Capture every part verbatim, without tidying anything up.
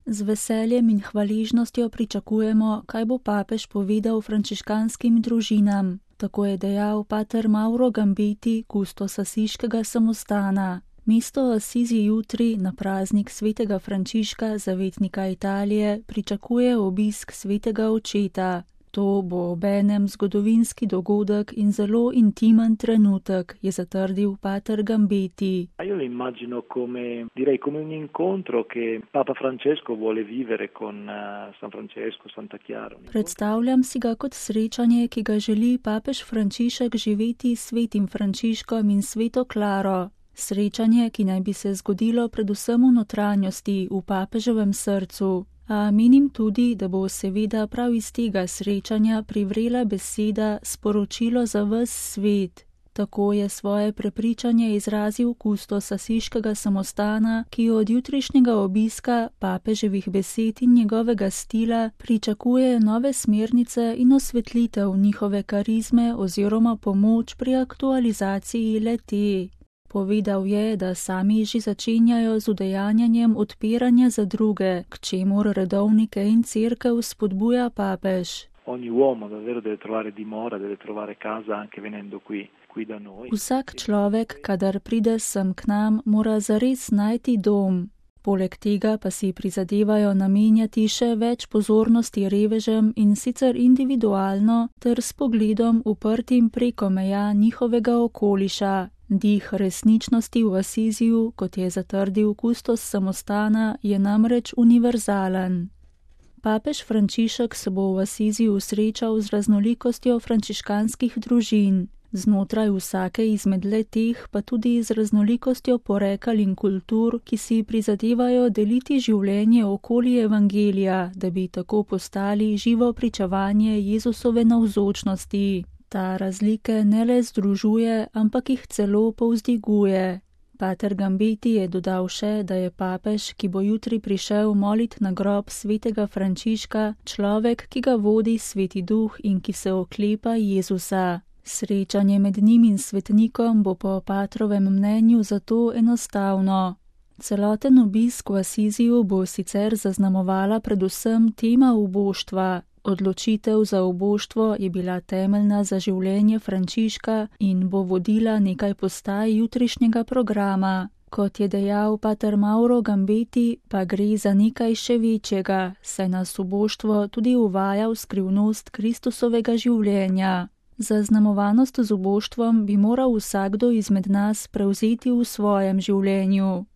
Z veseljem in hvaležnostjo pričakujemo, kaj bo papež povedal frančiškanskim družinam. Tako je dejal pater Mauro Gambeti, kustos asiškega samostana. Mesto Asizi jutri na praznik svetega Frančiška, zavetnika Italije, pričakuje obisk svetega očeta. To bo obenem zgodovinski dogodek in zelo intimen trenutek, je zatrdil pater Gambeti. Io lo immagino come, direi come un incontro che Papa Francesco vuole vivere con San Francesco, Santa Chiara. Predstavljam si ga kot srečanje, ki ga želi papež Frančišek živeti s svetim Frančiškom in sveto Klaro. Srečanje, ki naj bi se zgodilo predvsem v notranjosti, v papeževem srcu. A menim tudi, da bo seveda prav iz tega srečanja privrela beseda sporočilo za ves svet. Tako je svoje prepričanje izrazil kustos asiškega samostana, ki od jutrišnjega obiska papeževih besed in njegovega stila pričakuje nove smernice in osvetlitev njihove karizme oziroma pomoč pri aktualizaciji le-te. Povedal je, da sami že začenjajo z udejanjanjem odpiranja za druge, k čemur redovnike in cerkev spodbuja papež. Ogni uomo davvero deve trovare dimora, deve trovare casa anche venendo qui, qui da noi. Vsak človek, kadar pride sem k nam, mora zares najti dom. Poleg tega pa si prizadevajo namenjati še več pozornosti revežem in sicer individualno ter s pogledom uprtim preko meja njihovega okoliša. Dih resničnosti v Asiziju, kot je zatrdil kustos samostana, je namreč univerzalen. Papež Frančišek se bo v Asiziju srečal z raznolikostjo frančiškanskih družin, znotraj vsake izmed le-teh pa tudi z raznolikostjo porekal in kultur, ki si prizadevajo deliti življenje okoli evangelija, da bi tako postali živo pričevanje Jezusove navzočnosti. Ta razlike ne le združuje, ampak jih celo povzdiguje. Pater Gambeti je dodal še, da je papež, ki bo jutri prišel molit na grob svetega Frančiška, človek, ki ga vodi sveti duh in ki se oklepa Jezusa. Srečanje med njim in svetnikom bo po patrovem mnenju zato enostavno. Celoten obisk v Asiziju bo sicer zaznamovala predvsem tema uboštva. Odločitev za oboštvo je bila temeljna za življenje Frančiška in bo vodila nekaj postaj jutrišnjega programa. Kot je dejal pater Mauro Gambeti, pa gre za nekaj še večjega, saj nas oboštvo tudi uvaja v skrivnost Kristusovega življenja. Zaznamovanost z oboštvom bi moral vsakdo izmed nas prevzeti v svojem življenju.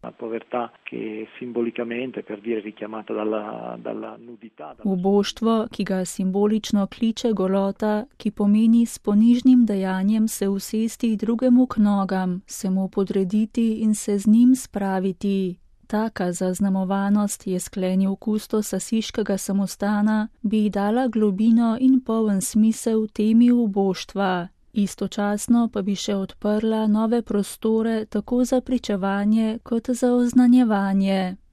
Oboštvo, ki ga simbolično kliče golota, ki pomeni s ponižnim dejanjem se usesti drugemu k nogam, se mu podrediti in se z njim spraviti. Taka zaznamovanost, je sklenil kustos asiškega samostana, bi dala globino in poln smisel temi uboštva. Istočasno pa bi še odprla nove prostore tako za pričevanje kot za oznanjevanje.